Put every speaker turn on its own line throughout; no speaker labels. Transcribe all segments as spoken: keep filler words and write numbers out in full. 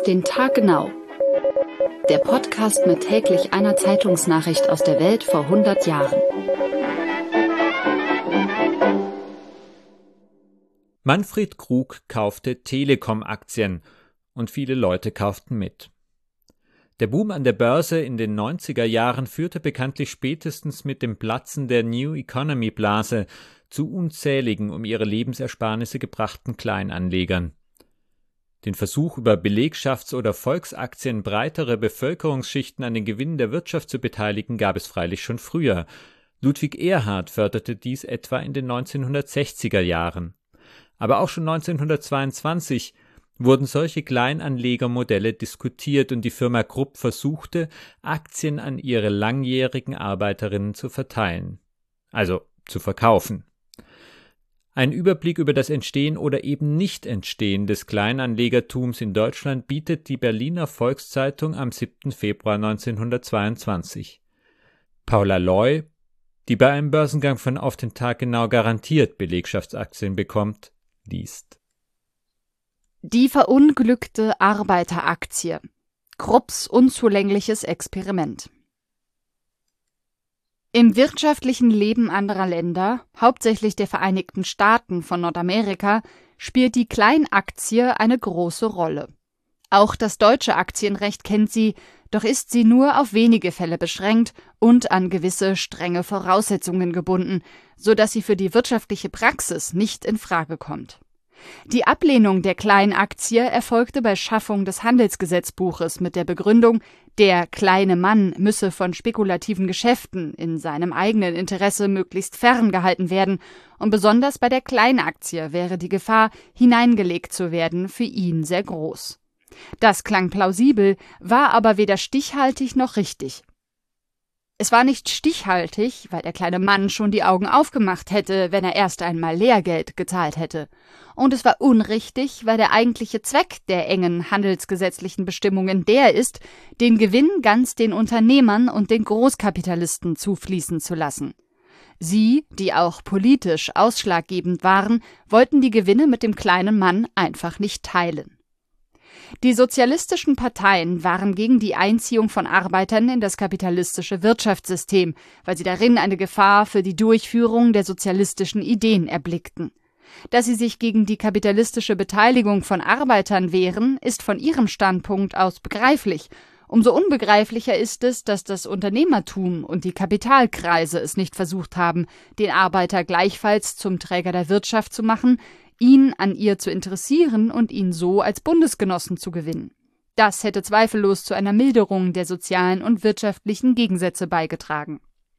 den Tag genau. Der Podcast mit täglich einer Zeitungsnachricht aus der Welt vor hundert Jahren.
Manfred Krug kaufte Telekom-Aktien und viele Leute kauften mit. Der Boom an der Börse in den neunziger Jahren führte bekanntlich spätestens mit dem Platzen der New Economy-Blase zu unzähligen um ihre Lebensersparnisse gebrachten Kleinanlegern. Den Versuch, über Belegschafts- oder Volksaktien breitere Bevölkerungsschichten an den Gewinnen der Wirtschaft zu beteiligen, gab es freilich schon früher. Ludwig Erhard förderte dies etwa in den neunzehnhundertsechziger Jahren. Aber auch schon neunzehnhundertzweiundzwanzig wurden solche Kleinanlegermodelle diskutiert und die Firma Krupp versuchte, Aktien an ihre langjährigen Arbeiterinnen zu verteilen, also zu verkaufen. Ein Überblick über das Entstehen oder eben Nicht-Entstehen des Kleinanlegertums in Deutschland bietet die Berliner Volkszeitung am siebten Februar neunzehnhundertzweiundzwanzig. Paula Loy, die bei einem Börsengang von Auf den Tag genau garantiert Belegschaftsaktien bekommt, liest.
Die verunglückte Arbeiteraktie. Krupps unzulängliches Experiment. Im wirtschaftlichen Leben anderer Länder, hauptsächlich der Vereinigten Staaten von Nordamerika, spielt die Kleinaktie eine große Rolle. Auch das deutsche Aktienrecht kennt sie, doch ist sie nur auf wenige Fälle beschränkt und an gewisse strenge Voraussetzungen gebunden, so dass sie für die wirtschaftliche Praxis nicht in Frage kommt. Die Ablehnung der Kleinaktie erfolgte bei Schaffung des Handelsgesetzbuches mit der Begründung, der kleine Mann müsse von spekulativen Geschäften in seinem eigenen Interesse möglichst ferngehalten werden und besonders bei der Kleinaktie wäre die Gefahr, hineingelegt zu werden, für ihn sehr groß. Das klang plausibel, war aber weder stichhaltig noch richtig. Es war nicht stichhaltig, weil der kleine Mann schon die Augen aufgemacht hätte, wenn er erst einmal Lehrgeld gezahlt hätte. Und es war unrichtig, weil der eigentliche Zweck der engen handelsgesetzlichen Bestimmungen der ist, den Gewinn ganz den Unternehmern und den Großkapitalisten zufließen zu lassen. Sie, die auch politisch ausschlaggebend waren, wollten die Gewinne mit dem kleinen Mann einfach nicht teilen. Die sozialistischen Parteien waren gegen die Einziehung von Arbeitern in das kapitalistische Wirtschaftssystem, weil sie darin eine Gefahr für die Durchführung der sozialistischen Ideen erblickten. Dass sie sich gegen die kapitalistische Beteiligung von Arbeitern wehren, ist von ihrem Standpunkt aus begreiflich. Umso unbegreiflicher ist es, dass das Unternehmertum und die Kapitalkreise es nicht versucht haben, den Arbeiter gleichfalls zum Träger der Wirtschaft zu machen, ihn an ihr zu interessieren und ihn so als Bundesgenossen zu gewinnen. Das hätte zweifellos zu einer Milderung der sozialen und wirtschaftlichen Gegensätze beigetragen.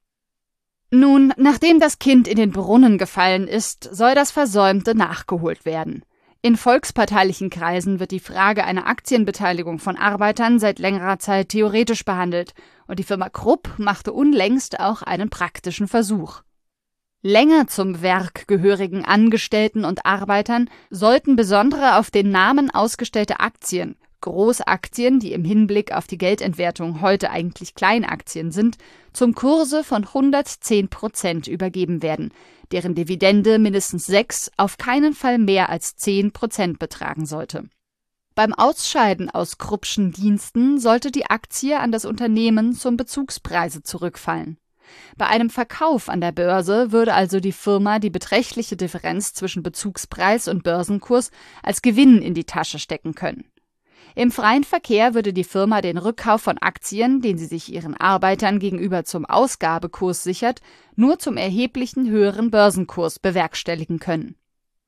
Nun, nachdem das Kind in den Brunnen gefallen ist, soll das Versäumte nachgeholt werden. In volksparteilichen Kreisen wird die Frage einer Aktienbeteiligung von Arbeitern seit längerer Zeit theoretisch behandelt, und die Firma Krupp machte unlängst auch einen praktischen Versuch. Länger zum Werk gehörigen Angestellten und Arbeitern sollten besondere auf den Namen ausgestellte Aktien, Großaktien, die im Hinblick auf die Geldentwertung heute eigentlich Kleinaktien sind, zum Kurse von hundertzehn Prozent übergeben werden, deren Dividende mindestens sechs, auf keinen Fall mehr als zehn Prozent betragen sollte. Beim Ausscheiden aus Kruppschen Diensten sollte die Aktie an das Unternehmen zum Bezugspreise zurückfallen. Bei einem Verkauf an der Börse würde also die Firma die beträchtliche Differenz zwischen Bezugspreis und Börsenkurs als Gewinn in die Tasche stecken können. Im freien Verkehr würde die Firma den Rückkauf von Aktien, den sie sich ihren Arbeitern gegenüber zum Ausgabekurs sichert, nur zum erheblichen höheren Börsenkurs bewerkstelligen können.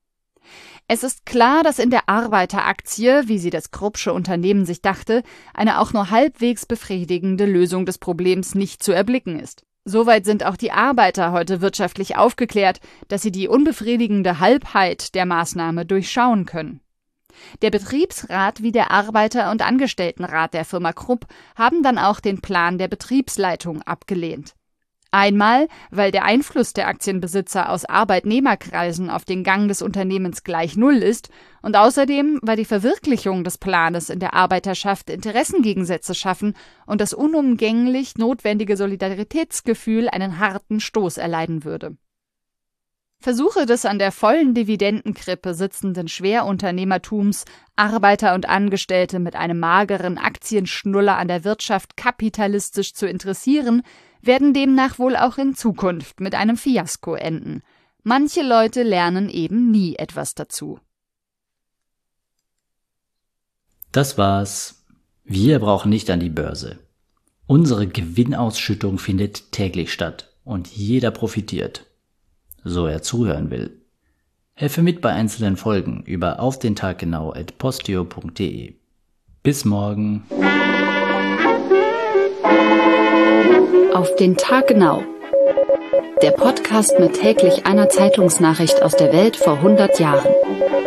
Es ist klar, dass in der Arbeiteraktie, wie sie das Kruppsche Unternehmen sich dachte, eine auch nur halbwegs befriedigende Lösung des Problems nicht zu erblicken ist. Soweit sind auch die Arbeiter heute wirtschaftlich aufgeklärt, dass sie die unbefriedigende Halbheit der Maßnahme durchschauen können. Der Betriebsrat wie der Arbeiter- und Angestelltenrat der Firma Krupp haben dann auch den Plan der Betriebsleitung abgelehnt. Einmal, weil der Einfluss der Aktienbesitzer aus Arbeitnehmerkreisen auf den Gang des Unternehmens gleich null ist und außerdem, weil die Verwirklichung des Planes in der Arbeiterschaft Interessengegensätze schaffen und das unumgänglich notwendige Solidaritätsgefühl einen harten Stoß erleiden würde. Versuche des an der vollen Dividendenkrippe sitzenden Schwerunternehmertums, Arbeiter und Angestellte mit einem mageren Aktienschnuller an der Wirtschaft kapitalistisch zu interessieren, werden demnach wohl auch in Zukunft mit einem Fiasko enden. Manche Leute lernen eben nie etwas dazu.
Das war's. Wir brauchen nicht an die Börse. Unsere Gewinnausschüttung findet täglich statt und jeder profitiert, so er zuhören will. Helfe mit bei einzelnen Folgen über auf den Tag genau at posteo punkt de. Bis morgen.
Auf den Tag genau. Der Podcast mit täglich einer Zeitungsnachricht aus der Welt vor hundert Jahren.